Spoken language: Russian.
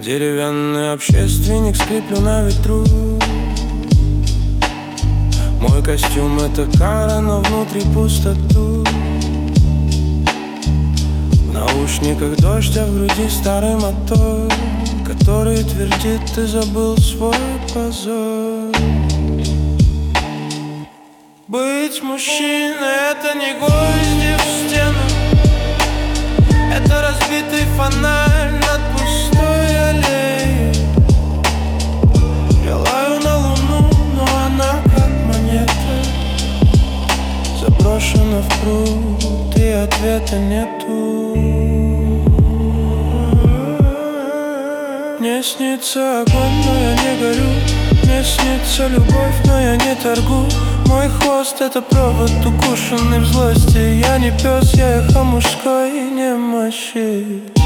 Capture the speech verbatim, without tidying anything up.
деревянный общественник, скриплю на ветру. Мой костюм — это кара, но внутри пустоту. В наушниках дождь, а в груди старый мотор, который твердит: ты забыл свой позор. Быть мужчиной — это не гвозди в стену, это разбитый фонарь над пустой аллеей. Я лаю на луну, но она как монета, заброшена в пруд, и ответа нету. Мне снится огонь, но я не горю. Мне снится любовь, но я не торгу. Мой хвост — это провод, укушенный в злости. Я не пес, я эхо мужской немощи.